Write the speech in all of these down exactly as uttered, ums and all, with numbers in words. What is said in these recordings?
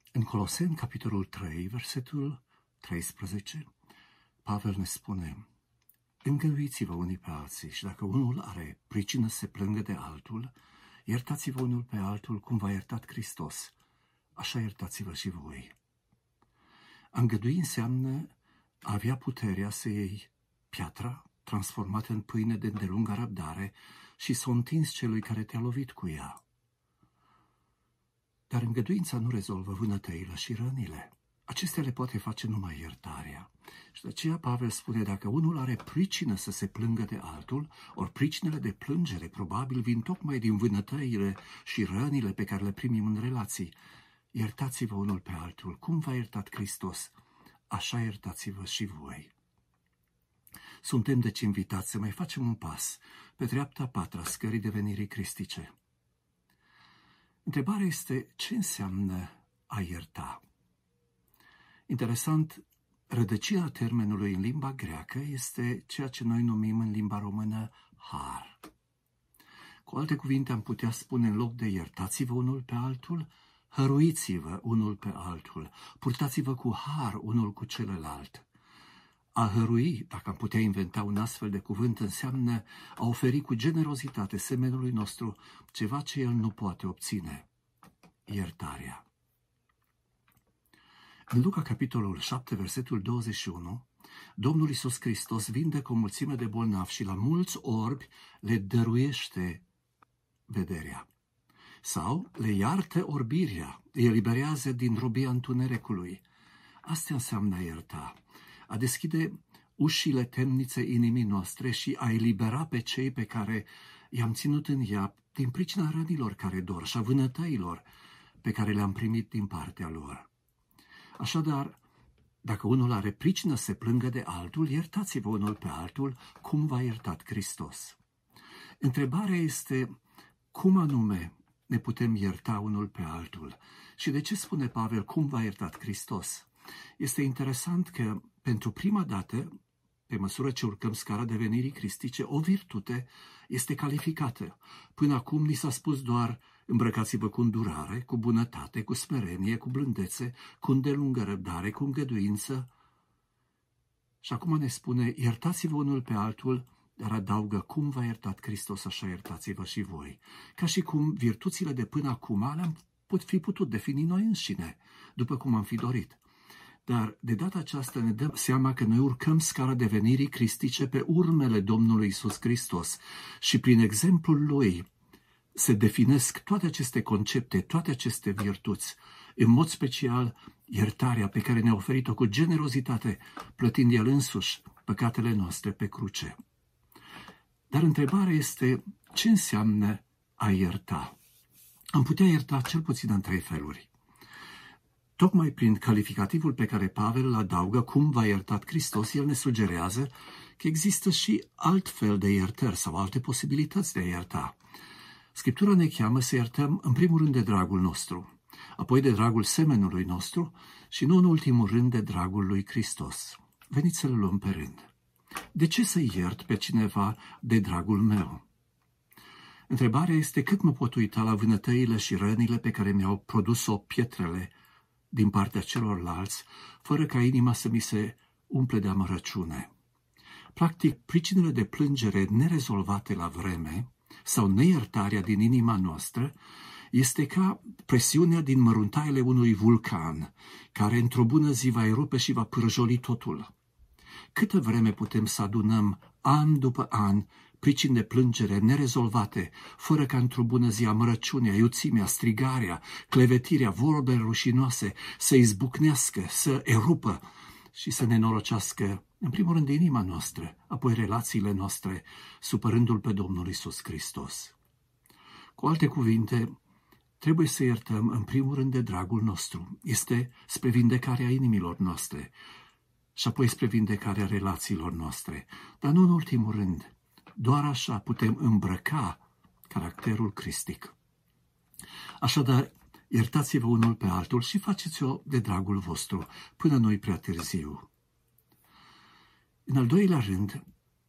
În Coloseni, capitolul trei, versetul treisprezece, Pavel ne spune: îngăduiți-vă unii pe alții și dacă unul are pricină să se plângă de altul, iertați-vă unul pe altul cum v-a iertat Hristos, așa iertați-vă și voi. A îngădui înseamnă a avea puterea să iei piatra transformată în pâine de îndelungă răbdare și să o întinzi celui care te-a lovit cu ea. Dar îngăduința nu rezolvă vânătăile și rănile. Acestea le poate face numai iertarea. Și de aceea Pavel spune: dacă unul are pricină să se plângă de altul, ori pricinele de plângere probabil vin tocmai din vânătăile și rănile pe care le primim în relații, iertați-vă unul pe altul, cum v-a iertat Hristos, așa iertați-vă și voi. Suntem deci invitați să mai facem un pas pe treapta a patra scării devenirii cristice. Întrebarea este: ce înseamnă a ierta? Interesant, rădăcina termenului în limba greacă este ceea ce noi numim în limba română har. Cu alte cuvinte, am putea spune, în loc de iertați-vă unul pe altul, hăruiți-vă unul pe altul, purtați-vă cu har unul cu celălalt. A hărui, dacă am putea inventa un astfel de cuvânt, înseamnă a oferi cu generozitate semenului nostru ceva ce el nu poate obține: iertarea. În Luca, capitolul șapte, versetul douăzeci și unu, Domnul Iisus Hristos vindecă o mulțime de bolnavi și la mulți orbi le dăruiește vederea. Sau le iartă orbirea, îi eliberează din robia întunericului. Asta înseamnă a ierta, a deschide ușile temniței inimii noastre și a elibera pe cei pe care i-am ținut în ea din pricina rănilor care dor și a vânătăilor pe care le-am primit din partea lor. Așadar, dacă unul are pricină să se plângă de altul, iertați-vă unul pe altul cum v-a iertat Hristos. Întrebarea este: cum anume ne putem ierta unul pe altul? Și de ce spune Pavel cum v-a iertat Hristos? Este interesant că, pentru prima dată, pe măsură ce urcăm scara devenirii cristice, o virtute este calificată. Până acum ni s-a spus doar: îmbrăcați-vă cu îndurare, cu bunătate, cu smerenie, cu blândețe, cu îndelungă răbdare, cu îngăduință. Și acum ne spune: iertați-vă unul pe altul, dar adaugă: cum v-a iertat Hristos, așa iertați-vă și voi. Ca și cum virtuțile de până acum le-am fi putut defini noi înșine, după cum am fi dorit. Dar de data aceasta ne dăm seama că noi urcăm scara devenirii cristice pe urmele Domnului Iisus Hristos și prin exemplul Lui se definesc toate aceste concepte, toate aceste virtuți, în mod special iertarea pe care ne-a oferit-o cu generozitate, plătind El însuși păcatele noastre pe cruce. Dar întrebarea este: ce înseamnă a ierta? Am putea ierta cel puțin în trei feluri. Tocmai prin calificativul pe care Pavel îl adaugă, cum v-a iertat Hristos, el ne sugerează că există și alt fel de iertări sau alte posibilități de a ierta. Scriptura ne cheamă să iertăm în primul rând de dragul nostru, apoi de dragul semenului nostru și nu în ultimul rând de dragul lui Hristos. Veniți să le luăm pe rând. De ce să iert pe cineva de dragul meu? Întrebarea este: cât mă pot uita la vânătăile și rănile pe care mi-au produs-o pietrele din partea celorlalți, fără ca inima să mi se umple de amărăciune. Practic, pricinile de plângere nerezolvate la vreme sau neiertarea din inima noastră este ca presiunea din măruntaiele unui vulcan, care într-o bună zi va erupe și va pârjoli totul. Câtă vreme putem să adunăm an după an pricini de plângere nerezolvate, fără ca într-o bună zi amărăciunea, iuțimea, strigarea, clevetirea, vorbele rușinoase să izbucnească, să erupă și să ne norocească, în primul rând, inima noastră, apoi relațiile noastre, supărându-L pe Domnul Iisus Hristos. Cu alte cuvinte, trebuie să iertăm în primul rând de dragul nostru. Este spre vindecarea inimilor noastre și apoi spre vindecarea relațiilor noastre, dar nu în ultimul rând. Doar așa putem îmbrăca caracterul cristic. Așadar, iertați-vă unul pe altul și faceți-o de dragul vostru, până nu-i prea târziu. În al doilea rând,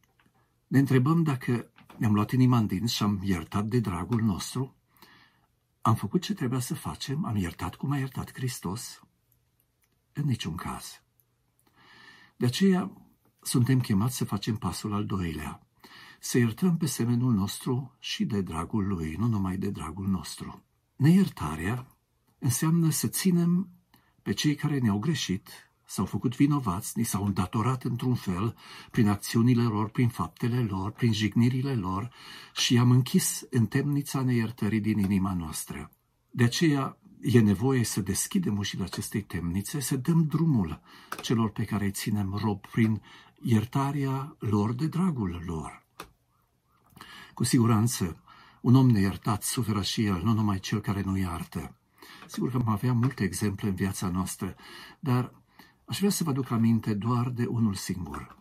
ne întrebăm dacă ne-am luat inima în dinți și am iertat de dragul nostru, Am făcut ce trebuia să facem? Am iertat cum a iertat Hristos? În niciun caz. De aceea suntem chemați să facem pasul al doilea, să iertăm pe semenul nostru și de dragul lui, nu numai de dragul nostru. Neiertarea înseamnă să ținem pe cei care ne-au greșit, s-au făcut vinovați, ni s-au îndatorat într-un fel, prin acțiunile lor, prin faptele lor, prin jignirile lor, și i-am închis în temnița neiertării din inima noastră. De aceea e nevoie să deschidem ușile acestei temnițe, să dăm drumul celor pe care îi ținem rob prin iertarea lor de dragul lor. Cu siguranță, un om neiertat suferă și el, nu numai cel care nu iartă. Sigur că am avea multe exemple în viața noastră, dar aș vrea să vă aduc aminte doar de unul singur.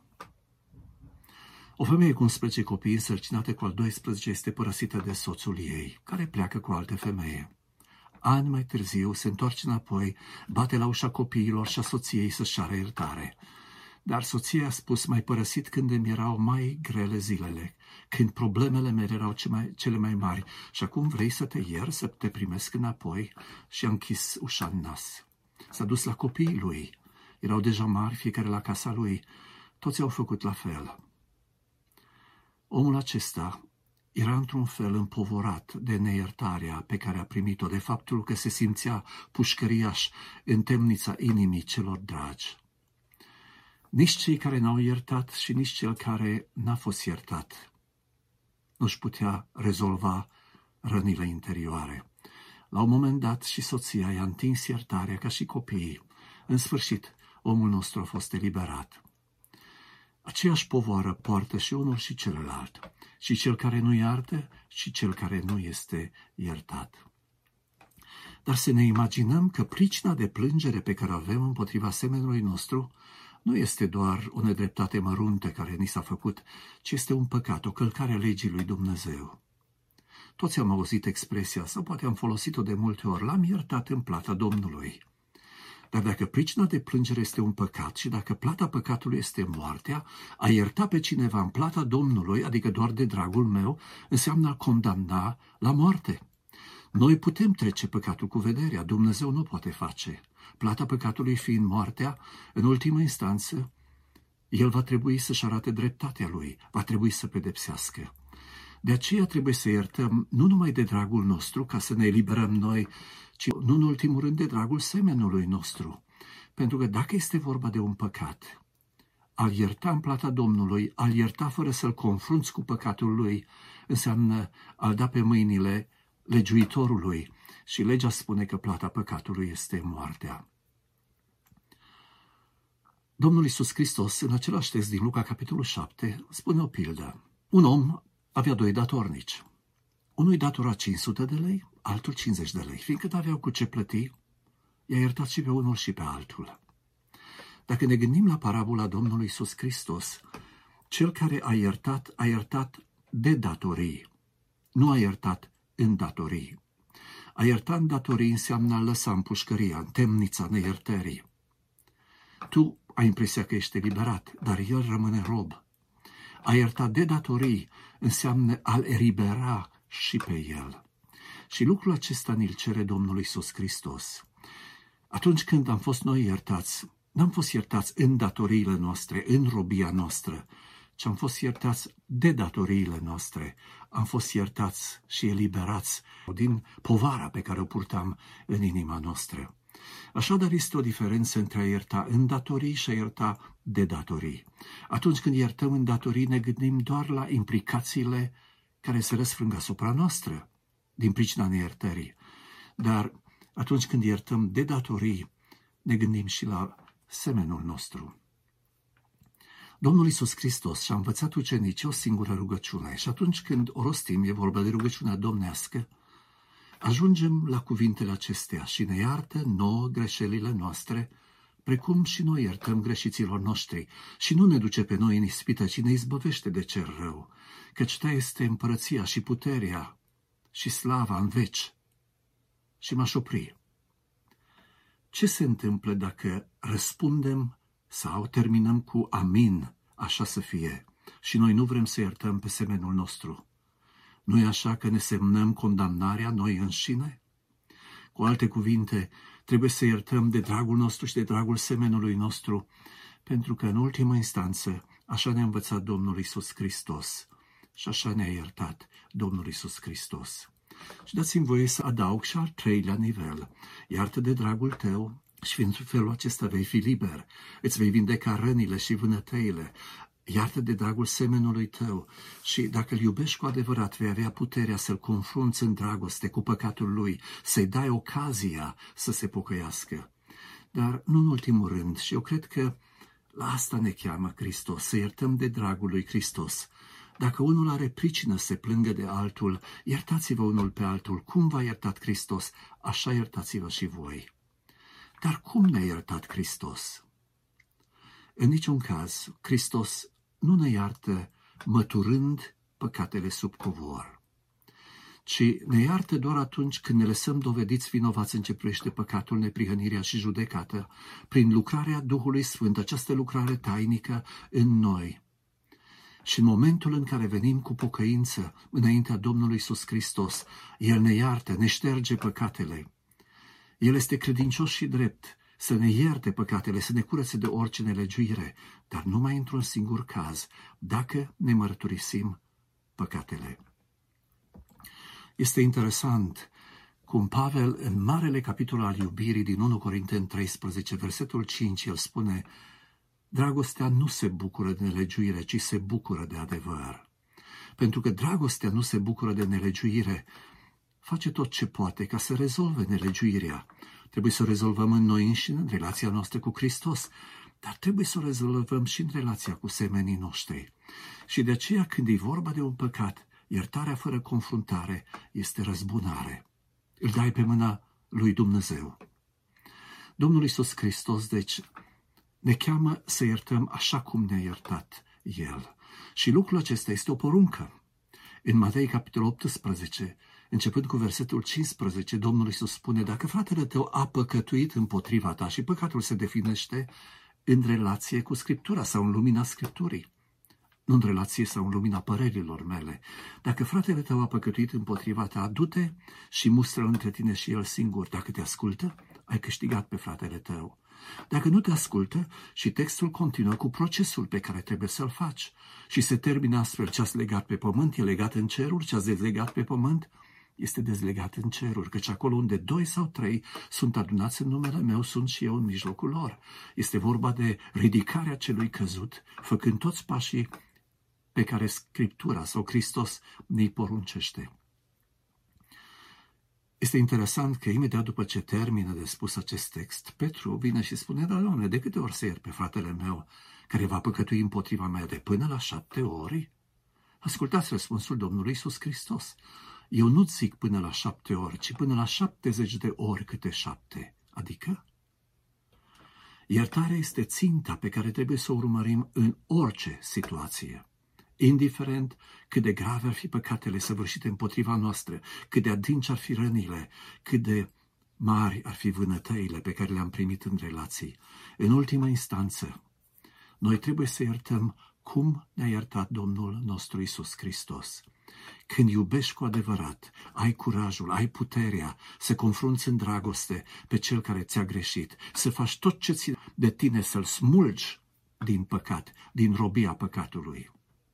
O femeie cu unsprezece copii, însărcinată cu al doisprezece, este părăsită de soțul ei, care pleacă cu alte femeie. Ani mai târziu se întoarce înapoi, bate la ușa copiilor și a soției să-și ceară iertare. Dar soția a spus: m-ai părăsit când îmi erau mai grele zilele, când problemele mele erau cele mai mari, și acum vrei să te ieri, să te primesc înapoi? Și a închis ușa în nas. S-a dus la copiii lui. Erau deja mari, fiecare la casa lui. Toți au făcut la fel. Omul acesta era într-un fel împovorat de neiertarea pe care a primit-o, de faptul că se simțea pușcăriaș în temnița inimii celor dragi. Nici cei care n-au iertat și nici cel care n-a fost iertat nu-și putea rezolva rănile interioare. La un moment dat și soția i-a întins iertarea ca și copiii. În sfârșit, omul nostru a fost eliberat. Aceeași povoară poartă și unul și celălalt, și cel care nu iartă și cel care nu este iertat. Dar să ne imaginăm că pricina de plângere pe care o avem împotriva semenului nostru nu este doar o nedreptate măruntă care ni s-a făcut, ci este un păcat, o călcare a legii lui Dumnezeu. Toți am auzit expresia, sau poate am folosit-o de multe ori: l-am iertat în plata Domnului. Dar dacă pricina de plângere este un păcat și dacă plata păcatului este moartea, a ierta pe cineva în plata Domnului, adică doar de dragul meu, înseamnă a condamna la moarte. Noi putem trece păcatul cu vederea, Dumnezeu nu poate face. Plata păcatului fiind moartea, în ultimă instanță, El va trebui să-și arate dreptatea Lui, va trebui să pedepsească. De aceea trebuie să iertăm nu numai de dragul nostru, ca să ne eliberăm noi, ci nu în ultimul rând de dragul semenului nostru. Pentru că dacă este vorba de un păcat, a-l ierta în plata Domnului, a-l ierta fără să-l confrunți cu păcatul lui, înseamnă a-l da pe mâinile legiuitorului, și legea spune că plata păcatului este moartea. Domnul Iisus Hristos, în același text din Luca, capitolul șapte, spune o pildă. Un om avea doi datornici. Unul îi datora cinci sute de lei, altul cincizeci de lei. Fiindcă n-aveau cu ce plăti, i-a iertat și pe unul și pe altul. Dacă ne gândim la parabola Domnului Iisus Hristos, cel care a iertat, a iertat de datorii, nu a iertat în datorii. A ierta în datorii înseamnă a lăsa în pușcăria, în temnița neiertării. Tu ai impresia că ești eliberat, dar el rămâne rob. A ierta de datorii înseamnă a-l elibera și pe el. Și lucrul acesta ni-l cere Domnul Iisus Hristos. Atunci când am fost noi iertați, n-am fost iertați în datoriile noastre, în robia noastră, ci am fost iertați de datoriile noastre. Am fost iertați și eliberați din povara pe care o purtam în inima noastră. Așadar, este o diferență între a ierta în datorii și a ierta de datorii. Atunci când iertăm în datorii, ne gândim doar la implicațiile care se răsfrâng asupra noastră din pricina neiertării. Dar atunci când iertăm de datorii, ne gândim și la semenul nostru. Domnul Iisus Hristos și-a învățat ucenicii o singură rugăciune și atunci când o rostim, e vorba de rugăciunea domnească, ajungem la cuvintele acestea: și ne iartă nouă greșelile noastre, precum și noi iertăm greșiților noștri, și nu ne duce pe noi în ispită, ci ne izbăvește de cel rău, căci ta este împărăția și puterea și slava în veci. Și m-aș opri. Ce se întâmplă dacă răspundem sau terminăm cu amin, așa să fie, și noi nu vrem să iertăm pe semenul nostru? Nu e așa că ne semnăm condamnarea noi înșine? Cu alte cuvinte, trebuie să iertăm de dragul nostru și de dragul semenului nostru, pentru că, în ultimă instanță, așa ne-a învățat Domnul Iisus Hristos și așa ne-a iertat Domnul Iisus Hristos. Și dați-mi voie să adaug și al treilea nivel. Iartă de dragul tău și în felul acesta vei fi liber. Îți vei vindeca rănile și vânătăile. Iartă de dragul semenului tău și dacă îl iubești cu adevărat, vei avea puterea să-l confrunți în dragoste cu păcatul lui, să-i dai ocazia să se pocăiască. Dar nu în ultimul rând, și eu cred că la asta ne cheamă Hristos, să iertăm de dragul lui Hristos. Dacă unul are pricină să se plângă de altul, iertați-vă unul pe altul. Cum v-a iertat Hristos, așa iertați-vă și voi. Dar cum ne-a iertat Hristos? În niciun caz, Hristos nu ne iartă măturând păcatele sub covor, ci ne iartă doar atunci când ne lăsăm dovediți vinovați în ce privește păcatul, neprihănirea și judecată, prin lucrarea Duhului Sfânt, această lucrare tainică în noi. Și în momentul în care venim cu pocăință înaintea Domnului Iisus Hristos, El ne iartă, ne șterge păcatele. El este credincios și drept să ne ierte păcatele, să ne curățe de orice nelegiuire, dar numai într-un singur caz, dacă ne mărturisim păcatele. Este interesant cum Pavel, în marele capitol al iubirii din unu Corinteni treisprezece, versetul cinci, el spune: dragostea nu se bucură de nelegiuire, ci se bucură de adevăr. Pentru că dragostea nu se bucură de nelegiuire, face tot ce poate ca să rezolve nelegiuirea. Trebuie să o rezolvăm în noi înșine, în relația noastră cu Hristos, dar trebuie să o rezolvăm și în relația cu semenii noștri. Și de aceea, când e vorba de un păcat, iertarea fără confruntare este răzbunare. Îl dai pe mâna lui Dumnezeu. Domnul Iisus Hristos, deci, ne cheamă să iertăm așa cum ne-a iertat El. Și lucrul acesta este o poruncă. În Matei, capitolul optsprezece, începând cu versetul cincisprezece, Domnul Iisus spune: dacă fratele tău a păcătuit împotriva ta, și păcatul se definește în relație cu Scriptura sau în lumina Scripturii, nu în relație sau în lumina părerilor mele. Dacă fratele tău a păcătuit împotriva ta, du-te și mustră-l între tine și el singur. Dacă te ascultă, ai câștigat pe fratele tău. Dacă nu te ascultă, și textul continuă cu procesul pe care trebuie să-l faci. Și se termină astfel: ce-ați legat pe pământ e legat în ceruri, ce-ați dezlegat pe pământ este dezlegat în ceruri, căci acolo unde doi sau trei sunt adunați în numele meu, sunt și eu în mijlocul lor. Este vorba de ridicarea celui căzut, făcând toți pașii pe care Scriptura sau Hristos ne-i poruncește. Este interesant că imediat după ce termină de spus acest text, Petru vine și spune: da, Doamne, de câte ori să iert pe fratele meu care va păcătui împotriva mea? De până la șapte ori? Ascultați răspunsul Domnului Iisus Hristos. Eu nu zic până la șapte ori, ci până la șaptezeci de ori câte șapte. Adică? Iertarea este ținta pe care trebuie să o urmărim în orice situație. Indiferent cât de grave ar fi păcatele săvârșite împotriva noastră, cât de adânci ar fi rănile, cât de mari ar fi vânătăile pe care le-am primit în relații. În ultimă instanță, noi trebuie să iertăm cum ne-a iertat Domnul nostru Iisus Hristos. Când iubești cu adevărat, ai curajul, ai puterea să confrunți în dragoste pe cel care ți-a greșit, să faci tot ce ține de tine, să-l smulgi din păcat, din robia păcatului.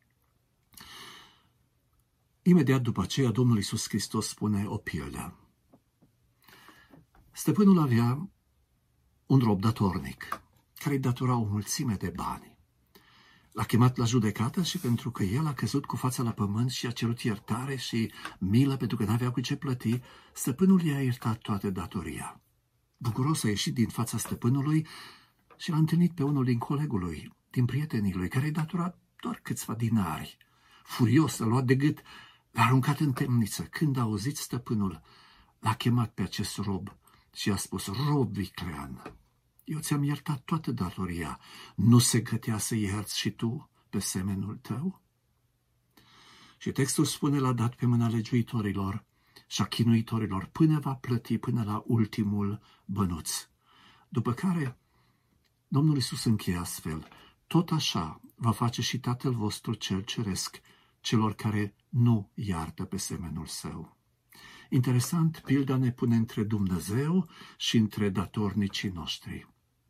Imediat după aceea, Domnul Iisus Hristos spune o pildă. Stăpânul avea un rob datornic, care îi datora o mulțime de bani. L-a chemat la judecată și pentru că el a căzut cu fața la pământ și a cerut iertare și milă pentru că n-avea cu ce plăti, stăpânul i-a iertat toată datoria. Bucuros a ieșit din fața stăpânului și l-a întâlnit pe unul din colegul lui, din prietenii lui, care îi datora doar câțiva dinari. Furios, l-a luat de gât, l-a aruncat în temniță. Când a auzit stăpânul, l-a chemat pe acest rob și a spus: rob viclean, eu ți-am iertat toată datoria, nu se gătea să ierți și tu pe semenul tău? Și textul spune: l-a dat pe mâna legiuitorilor și a chinuitorilor până va plăti, până la ultimul bănuț. După care Domnul Iisus încheie astfel: tot așa va face și Tatăl vostru cel ceresc celor care nu iartă pe semenul său. Interesant, pilda ne pune între Dumnezeu și între datornicii noștri.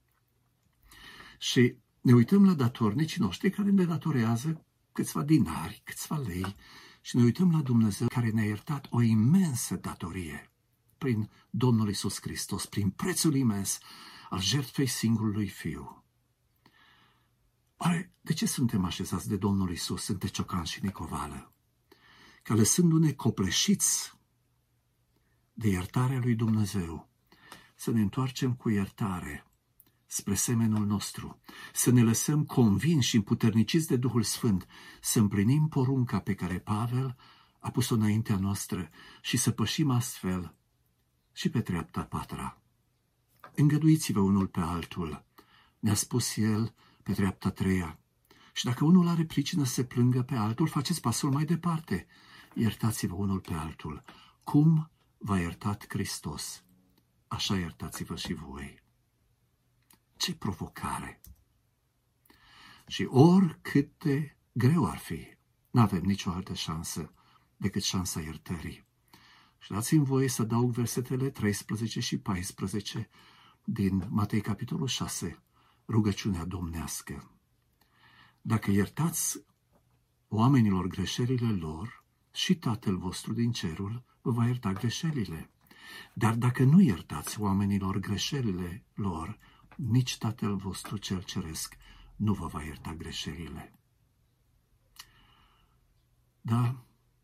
Și ne uităm la datornicii noștri care ne datorează câțiva dinari, câțiva lei, și ne uităm la Dumnezeu care ne-a iertat o imensă datorie prin Domnul Iisus Hristos, prin prețul imens al jertfei singurului Fiu. Oare de ce suntem așezați de Domnul Iisus între ciocan și nicovală? Că lăsându-ne copleșiți de iertarea lui Dumnezeu, să ne întoarcem cu iertare spre semenul nostru, să ne lăsăm convinși și împuterniciți de Duhul Sfânt, să împlinim porunca pe care Pavel a pus-o înaintea noastră și să pășim astfel și pe treapta patra. Îngăduiți-vă unul pe altul, ne-a spus el pe treapta treia. Și dacă unul are pricină să se plângă pe altul, faceți pasul mai departe. Iertați-vă unul pe altul. Cum v-a iertat Hristos, așa iertați-vă și voi. Ce provocare! Și oricât de greu ar fi, n-avem nicio altă șansă decât șansa iertării. Și dați-mi voie să adaug versetele treisprezece și paisprezece din Matei, capitolul șase, rugăciunea domnească. Dacă iertați oamenilor greșelile lor, și Tatăl vostru din cerul vă va ierta greșelile. Dar dacă nu iertați oamenilor greșelile lor, nici Tatăl vostru cel ceresc nu vă va ierta greșelile. Da,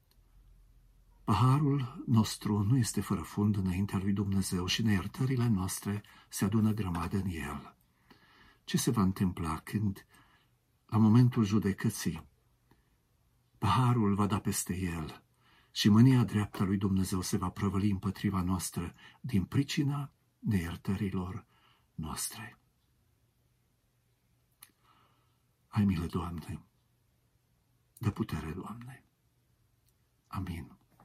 paharul nostru nu este fără fund înaintea lui Dumnezeu și neiertările noastre se adună grămadă în el. Ce se va întâmpla când, la momentul judecății, paharul va da peste el și mânia dreaptă a lui Dumnezeu se va prăvăli împotriva noastră din pricina neiertărilor noastre? Ai milă, Doamne! Dă putere, Doamne! Amin.